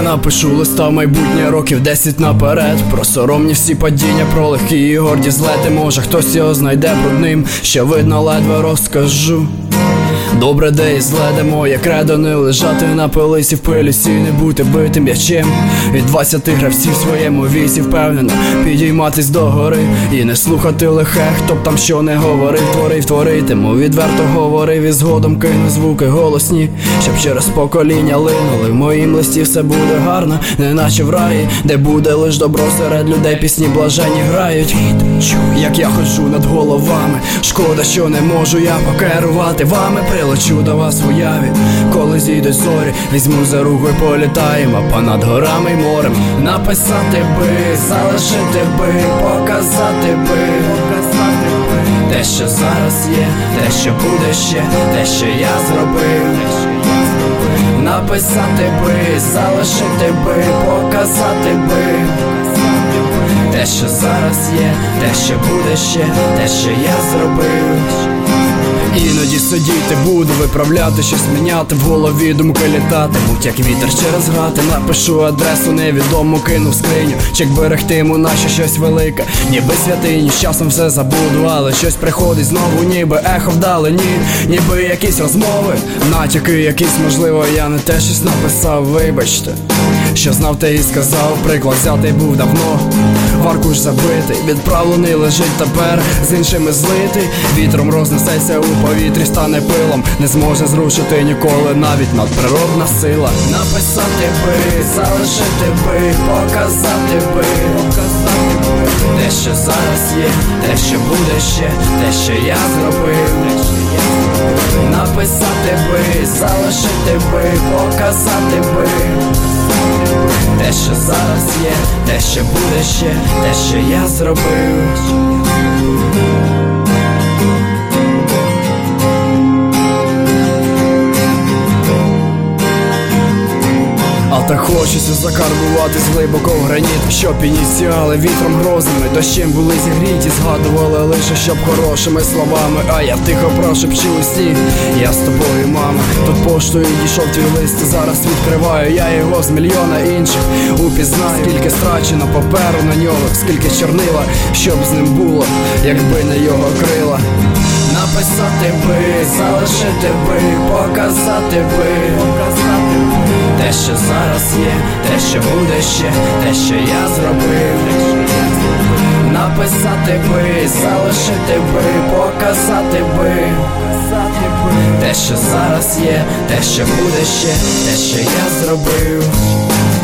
напишу листа в майбутнє років 10 наперед. Про соромні всі падіння, про легкі і горді злети. Може хтось його знайде брудним, що видно ледве розкажу. Добре, де і зле, де моє кредо, не лежати на пилисі в пилісі, не бути битим м'ячем. Від 20 гравців в своєму віці впевнено підійматись до гори і не слухати лихе, хто б там що не говорив. Творитиму, відверто говорив і згодом кину звуки голосні, щоб через покоління линули. В моїм листі все буде гарно, неначе в раї, де буде лиш добро серед людей, пісні блаженні грають. Як я ходжу над головами, шкода, що не можу я покерувати вами. Прилечу до вас в уяві, коли зійдуть зорі, візьму за руку і політаємо понад горами й морем. Написати би, залишити би, показати би те, що зараз є, те, що буде ще, те, що я зробив. Написати би, залишити би, показати би те, що зараз є, те, що буде ще, те, що я зробив. Іноді сидіти буду, виправляти, щось міняти, в голові думки літати, будь як вітер через грати. Напишу адресу невідому, кину в скриню, чек берегтиму, наче щось велике, ніби святині. З часом все забуду, але щось приходить знову, ніби ехо вдалині, ніби якісь розмови, натяки якісь, можливо, я не те щось написав, вибачте. Що знав, те і сказав, приклад взятий був давно, в аркуш забитий, відправлений лежить тепер, з іншими злитий. Вітром рознесеться у повітрі, стане пилом, не зможе зрушити ніколи навіть надприродна сила. Написати би, залишити би, показати би те, що зараз є, те, що буде ще, те, що я зробив. Написати би, залишити би, показати би те, що зараз є, те, що буде ще, те, що я зробив. А так хочеться закарбуватись глибоко в граніт, щоб ініціали вітром грозами, дощем були зігріті, згадували лише щоб хорошими словами. А я тихо прошепчу у сні, я з тобою, мама. Тут поштою дійшов твій лист, зараз відкриваю я його з мільйона інших. Упізнаю, скільки страчено паперу на нього, скільки чорнила, щоб з ним було, якби не його крила. Написати би, залишити би, показати би те, що зараз є, те, що буде ще, те, що я зробив. Написати би, залишити би, показати би те, що зараз є, те, що буде ще, те, що я зробив.